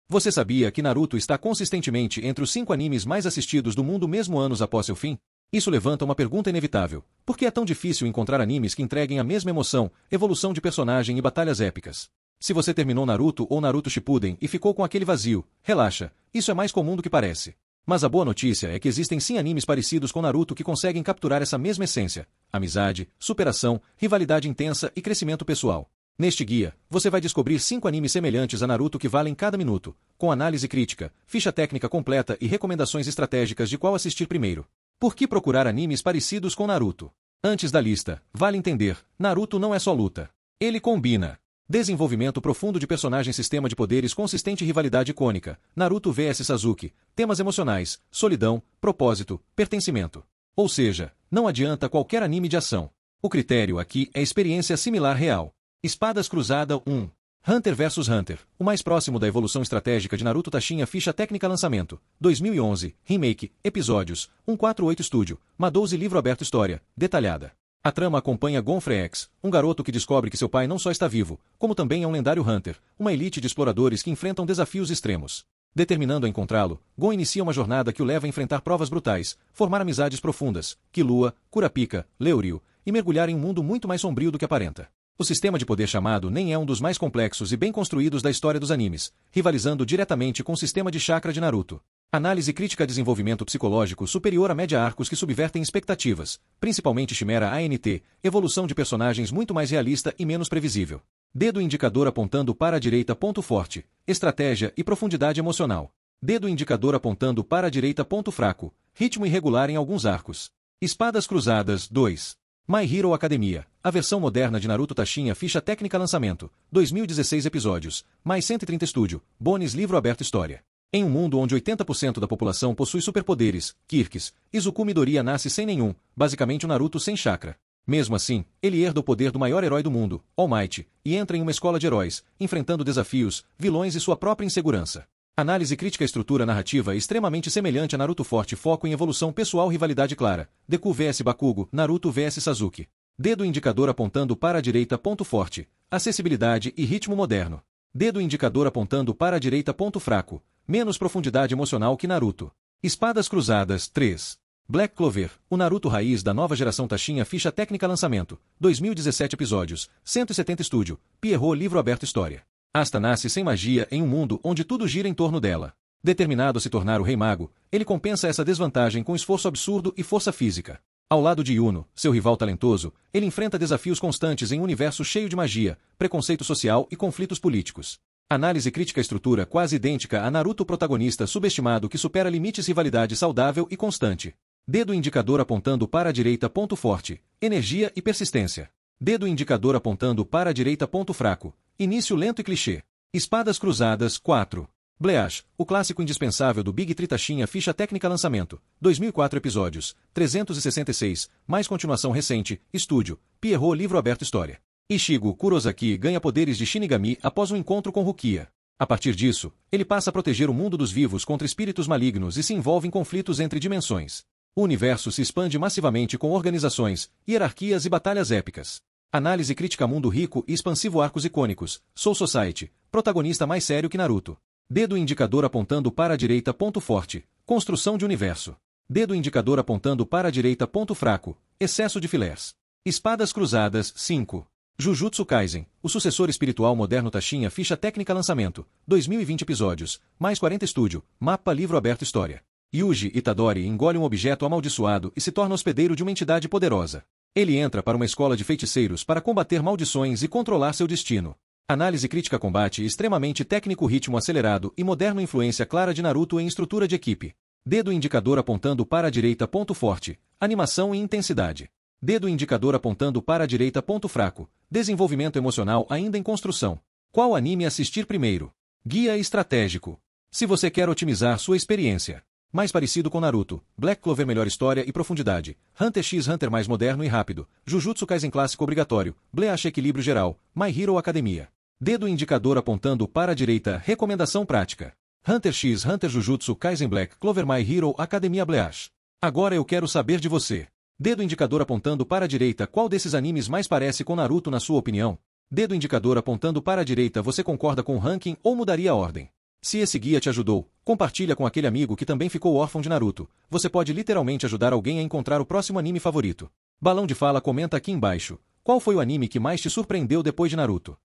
Você sabia que Naruto está consistentemente entre os 5 animes mais assistidos do mundo mesmo anos após seu fim? Isso levanta uma pergunta inevitável. Por que é tão difícil encontrar animes que entreguem a mesma emoção, evolução de personagem e batalhas épicas? Se você terminou Naruto ou Naruto Shippuden e ficou com aquele vazio, relaxa, isso é mais comum do que parece. Mas a boa notícia é que existem sim animes parecidos com Naruto que conseguem capturar essa mesma essência: amizade, superação, rivalidade intensa e crescimento pessoal. Neste guia, você vai descobrir 5 animes semelhantes a Naruto que valem cada minuto, com análise crítica, ficha técnica completa e recomendações estratégicas de qual assistir primeiro. Por que procurar animes parecidos com Naruto? Antes da lista, vale entender, Naruto não é só luta. Ele combina desenvolvimento profundo de personagem, sistema de poderes consistente e rivalidade icônica, Naruto vs Sasuke, temas emocionais, solidão, propósito, pertencimento. Ou seja, não adianta qualquer anime de ação. O critério aqui é experiência similar real. Espadas Cruzada 1. Hunter vs Hunter, o mais próximo da evolução estratégica de Naruto. Taxinha ficha técnica lançamento, 2011, remake, episódios, 148 Studio, Ma12 livro aberto história, detalhada. A trama acompanha Gon Freex, um garoto que descobre que seu pai não só está vivo, como também é um lendário Hunter, uma elite de exploradores que enfrentam desafios extremos. Determinando a encontrá-lo, Gon inicia uma jornada que o leva a enfrentar provas brutais, formar amizades profundas, Killua, Kurapika, Leoryu, e mergulhar em um mundo muito mais sombrio do que aparenta. O sistema de poder chamado Nen é um dos mais complexos e bem construídos da história dos animes, rivalizando diretamente com o sistema de chakra de Naruto. Análise crítica: desenvolvimento psicológico superior à média, arcos que subvertem expectativas, principalmente Chimera ANT, evolução de personagens muito mais realista e menos previsível. Dedo indicador apontando para a direita, ponto forte, estratégia e profundidade emocional. Dedo indicador apontando para a direita, ponto fraco, ritmo irregular em alguns arcos. Espadas Cruzadas 2. My Hero Academia, a versão moderna de Naruto. Taxinha ficha técnica lançamento, 2016 episódios, mais 130 Studio, Bones livro aberto história. Em um mundo onde 80% da população possui superpoderes, Kirks, Izuku Midoriya nasce sem nenhum, basicamente um Naruto sem chakra. Mesmo assim, ele herda o poder do maior herói do mundo, All Might, e entra em uma escola de heróis, enfrentando desafios, vilões e sua própria insegurança. Análise crítica: estrutura narrativa extremamente semelhante a Naruto. Forte foco em evolução pessoal, rivalidade clara, Deku vs Bakugo, Naruto vs Sasuke. Dedo indicador apontando para a direita, ponto forte, acessibilidade e ritmo moderno. Dedo indicador apontando para a direita, ponto fraco, menos profundidade emocional que Naruto. Espadas Cruzadas 3. Black Clover, o Naruto raiz da nova geração. Taxinha ficha técnica lançamento, 2017 episódios, 170 Studio, Pierrot livro aberto história. Asta nasce sem magia em um mundo onde tudo gira em torno dela. Determinado a se tornar o Rei Mago, ele compensa essa desvantagem com esforço absurdo e força física. Ao lado de Yuno, seu rival talentoso, ele enfrenta desafios constantes em um universo cheio de magia, preconceito social e conflitos políticos. Análise crítica: estrutura quase idêntica a Naruto. Protagonista subestimado que supera limites, rivalidade saudável e constante. Dedo indicador apontando para a direita, ponto forte, energia e persistência. Dedo indicador apontando para a direita, ponto fraco, início lento e clichê. Espadas Cruzadas 4. Bleach, o clássico indispensável do Big Tree. Taxinha ficha técnica lançamento, 2004 episódios, 366, mais continuação recente, estúdio, Pierrot livro aberto história. Ichigo Kurosaki ganha poderes de Shinigami após um encontro com Rukia. A partir disso, ele passa a proteger o mundo dos vivos contra espíritos malignos e se envolve em conflitos entre dimensões. O universo se expande massivamente com organizações, hierarquias e batalhas épicas. Análise crítica: mundo rico e expansivo, arcos icônicos, Soul Society, protagonista mais sério que Naruto. Dedo indicador apontando para a direita, ponto forte, construção de universo. Dedo indicador apontando para a direita, ponto fraco, excesso de filés. Espadas Cruzadas 5. Jujutsu Kaisen, o sucessor espiritual moderno. Taxinha ficha técnica lançamento, 2020 episódios, mais 40 Studio, mapa livro aberto história. Yuji Itadori engole um objeto amaldiçoado e se torna hospedeiro de uma entidade poderosa. Ele entra para uma escola de feiticeiros para combater maldições e controlar seu destino. Análise crítica: combate extremamente técnico, ritmo acelerado e moderno, influência clara de Naruto em estrutura de equipe. Dedo indicador apontando para a direita, ponto forte, animação e intensidade. Dedo indicador apontando para a direita, ponto fraco, desenvolvimento emocional ainda em construção. Qual anime assistir primeiro? Guia estratégico. Se você quer otimizar sua experiência. Mais parecido com Naruto, Black Clover melhor história e profundidade, Hunter x Hunter mais moderno e rápido, Jujutsu Kaisen clássico obrigatório, Bleach equilíbrio geral, My Hero Academia. Dedo indicador apontando para a direita, recomendação prática. Hunter x Hunter, Jujutsu Kaisen, Black Clover, My Hero Academia, Bleach. Agora eu quero saber de você. Dedo indicador apontando para a direita, qual desses animes mais parece com Naruto na sua opinião? Dedo indicador apontando para a direita, você concorda com o ranking ou mudaria a ordem? Se esse guia te ajudou, compartilha com aquele amigo que também ficou órfão de Naruto. Você pode literalmente ajudar alguém a encontrar o próximo anime favorito. Balão de Fala comenta aqui embaixo. Qual foi o anime que mais te surpreendeu depois de Naruto?